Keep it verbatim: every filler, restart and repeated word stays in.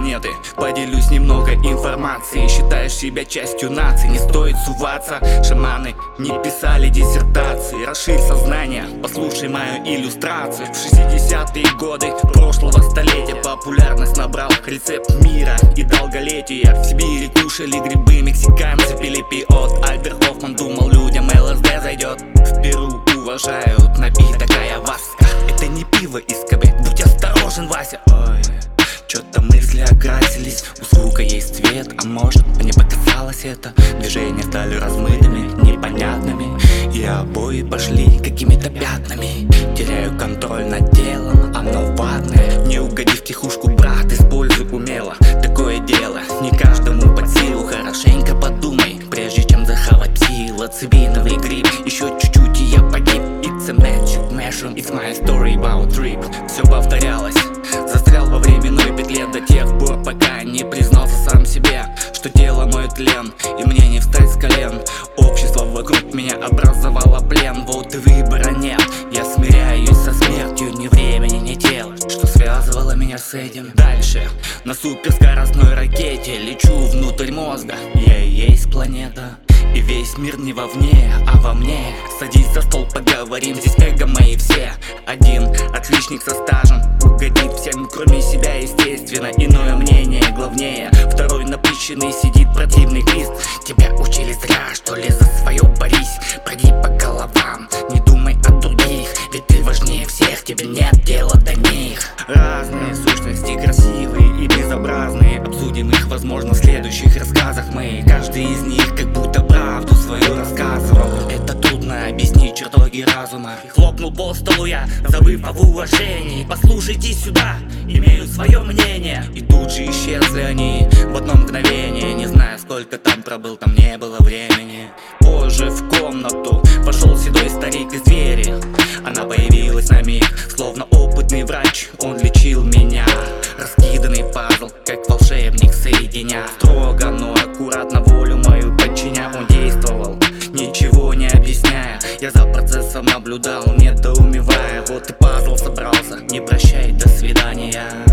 планеты. Поделюсь немного информацией. Считаешь себя частью нации, не стоит суваться. Шаманы не писали диссертации. Расширь сознание, послушай мою иллюстрацию. В шестидесятые годы прошлого столетия популярность набрал рецепт мира и долголетия. В Сибири кушали грибы мексиканцы, пили пиот. Альберт Хоффман думал, людям ЛСД зайдет. В Перу уважают напиток айаваска. Это не пиво из КБ, будь осторожен, Вася. Ой, чё-то мысли окрасились, у звука есть цвет. А может, мне показалось это. Движения стали размытыми, непонятными, и обои пошли какими-то пятнами. Теряю контроль над телом, оно ватное. Не угоди в психушку, брат, используй умело. Такое дело не каждому под силу. Хорошенько подумай, прежде чем захавать псилоцибиновый гриб. Еще чуть-чуть и я погиб. It's a magic mushroom, it's my story about trip. Все повторялось, застрял во временной петле до тех пор, пока не признался сам себе, что тело мой тлен, и мне не встать с колен. Общество вокруг меня образовало плен, вот и выбора нет. Я смиряюсь со смертью, ни времени, ни тела, что связывало меня с этим. Дальше на суперскоростной ракете лечу внутрь мозга. Я и есть планета, и весь мир не вовне, а во мне. Садись за стол, поговорим, здесь эго мои все. Один отличник со стажем угодит всем, кроме себя, естественно. Иное мнение главнее. Второй напыщенный сидит противный лист. Тебя учили зря, что ли, за свое борись. Пройди по головам, не думай о других, ведь ты важнее всех, тебе нет дела до них. Разные сущности, красивые и безобразные. Обсудим их, возможно, в следующих рассказах. Мы, каждый из них как будто правду свою рассказывал. Это трудно объяснить, чертоги разума. Хлопнул по столу я, забыв об уважении. Послушайте сюда, имею свое мнение. И тут же исчезли они в одно мгновение. Не знаю, сколько там пробыл, там не было времени. Позже в комнату вошел седой старик из двери. Она появилась на миг, словно опытный врач. Он лечил меня, раскиданный пазл, как волшебник соединя. Строго, но аккуратно волю мою подчиня. Он действовал, ничего не объясняя. Я за процессом наблюдал, недоумевая. Вот и пазл собрался, не прощай, до свидания.